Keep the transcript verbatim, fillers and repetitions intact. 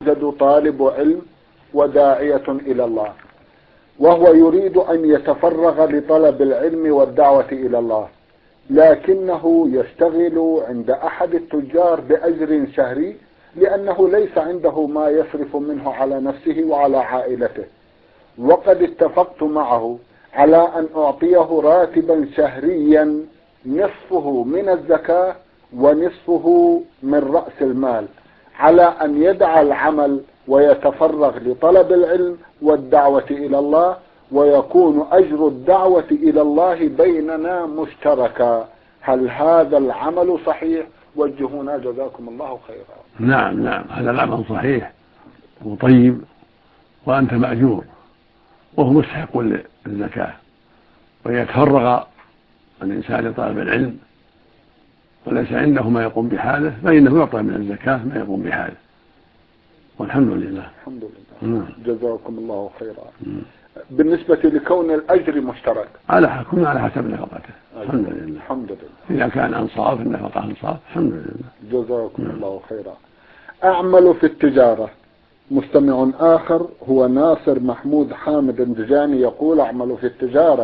يوجد طالب علم وداعية إلى الله، وهو يريد أن يتفرغ لطلب العلم والدعوة إلى الله، لكنه يشتغل عند أحد التجار بأجر شهري لأنه ليس عنده ما يصرف منه على نفسه وعلى عائلته، وقد اتفقت معه على أن أعطيه راتبا شهريا نصفه من الزكاة ونصفه من رأس المال، على أن يدع العمل ويتفرغ لطلب العلم والدعوة إلى الله، ويكون أجر الدعوة إلى الله بيننا مشتركا. هل هذا العمل صحيح؟ وجهونا جزاكم الله خيرا. نعم نعم هذا العمل صحيح وطيب، وأنت مأجور، وهو مستحق للزكاة، ويتفرغ الإنسان لطلب العلم وليس عنده ما يقوم بحاله فإنه يعطى من الزكاة ما يقوم بحاله، والحمد لله. الحمد لله. مم. جزاكم الله خيرا. مم. بالنسبة لكون الأجر مشترك على حكم على حسب نفقته. الحمد لله. الحمد لله. إذا كان أنصاف النفقة أنصاف الحمد لله. جزاكم مم. الله خيرا. أعمل في التجارة. مستمع آخر هو ناصر محمود حامد الدجاني يقول: أعمل في التجارة